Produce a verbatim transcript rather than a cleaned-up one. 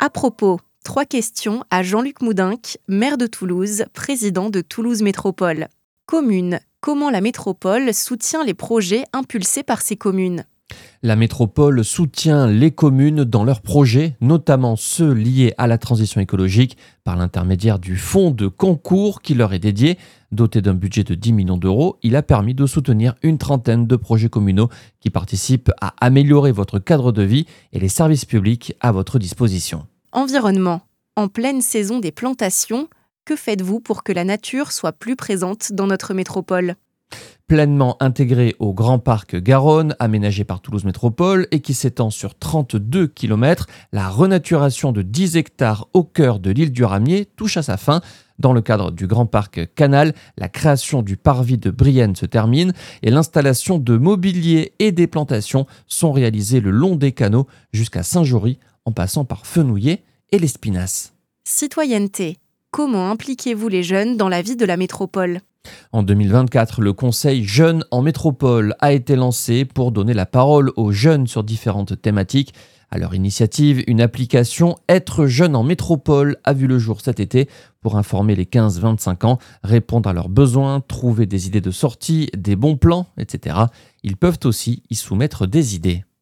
À propos, trois questions à Jean-Luc Moudinque, maire de Toulouse, président de Toulouse Métropole. Commune, comment la métropole soutient les projets impulsés par ces communes ? La métropole soutient les communes dans leurs projets, notamment ceux liés à la transition écologique, par l'intermédiaire du fonds de concours qui leur est dédié. Doté d'un budget de dix millions d'euros, il a permis de soutenir une trentaine de projets communaux qui participent à améliorer votre cadre de vie et les services publics à votre disposition. Environnement. En pleine saison des plantations, que faites-vous pour que la nature soit plus présente dans notre métropole ? Pleinement intégré au Grand Parc Garonne, aménagé par Toulouse Métropole et qui s'étend sur trente-deux kilomètres, la renaturation de dix hectares au cœur de l'île du Ramier touche à sa fin. Dans le cadre du Grand Parc Canal, la création du parvis de Brienne se termine et l'installation de mobilier et des plantations sont réalisées le long des canaux jusqu'à Saint-Jory, en passant par Fenouillet et l'Espinasse. Citoyenneté. Comment impliquez-vous les jeunes dans la vie de la métropole ? En deux mille vingt-quatre, le Conseil Jeunes en Métropole a été lancé pour donner la parole aux jeunes sur différentes thématiques. À leur initiative, une application Être jeune en métropole a vu le jour cet été pour informer les quinze vingt-cinq ans, répondre à leurs besoins, trouver des idées de sortie, des bons plans, et cetera. Ils peuvent aussi y soumettre des idées.